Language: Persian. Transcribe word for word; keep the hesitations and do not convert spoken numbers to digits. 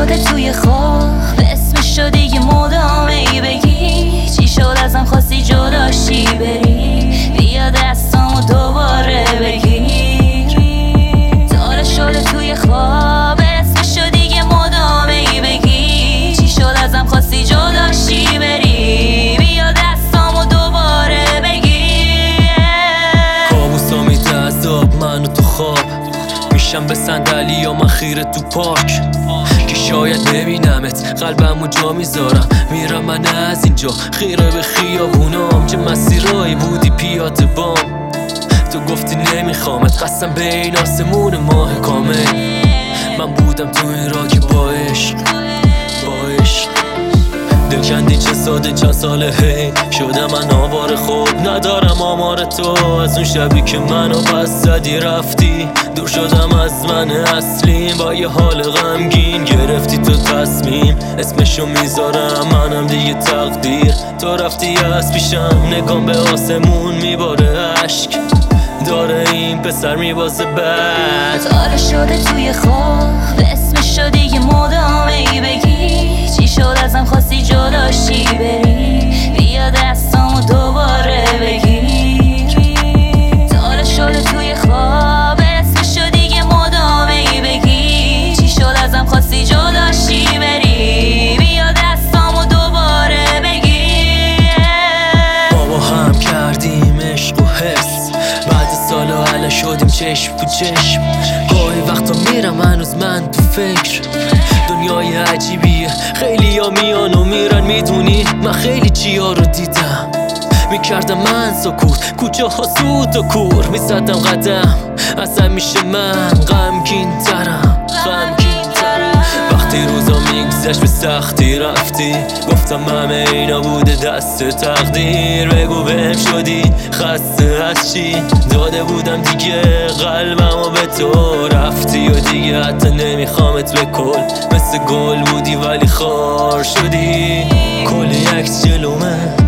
شده توی خواب اسمش رو دیگه مدام ای بگی چی شد ازم خواستی جداشی بری بیا دستامو دوباره بگیر داره شده توی خواب اسمش رو دیگه مدام ای بگی چی شد ازم خواستی جداشی بری بیا دستامو دوباره بگیر کابوسا میده عذاب منو تو خواب میشم به صندلی یا من خیره تو پارک که شاید نبینمت قلبمو جا میذارم میرم من از اینجا خیره به خیابونام چه مسیرایی بودی پیاده بام تو گفتی نمیخوامت قسم به این آسمون ماه کامل من بودم تو این را که با عشق با عشق دکندی چه ساده چند ساله هی شده من آوار خوب ندارم آمار تو از اون شبی که منو بس زدی رفتی دور شدم از من اصلیم با یه حال غمگین گرفتی تو تصمیم اسمشو میذارم منم دیگه تقدیر تو رفتی از پیشم نگام به آسمون میباره عشق داره این پسر میبازه بد داره شده توی خواب اسمشو دیگه مدام ای بگی چی شد ازم خواستی جداشی بری بیا دستامو دوباره بگیر داره شده توی خواب اسمشو دیگه مدام ای بگی چی شد ازم خواستی جداشی بری بیا دستامو دوباره بگیر بابا هم کردیم عشق و حس بعد سالا الان شدیم چشم تو چشم گاهی وقتا میرم هنوز من تو فکر دنیای عجیبیه خیلی ها میان و میرن میدونی من خیلی چیا رو دیدم میکردم من سکوت کوچه ها سوت و کور میزدم قدم اصلا میشه من غمگین ترم غمگین ترم وقتی روزا میگذشت به سختی رفتی گفتم همه اینا بوده دست تقدیر بگو بهم شدی خسته از چی داده بودم دیگه قلبم و به تو رفتی و دیگه حتی نمیخوامت به کل مثل گل بودی ولی خار شدی کل عکس جلومه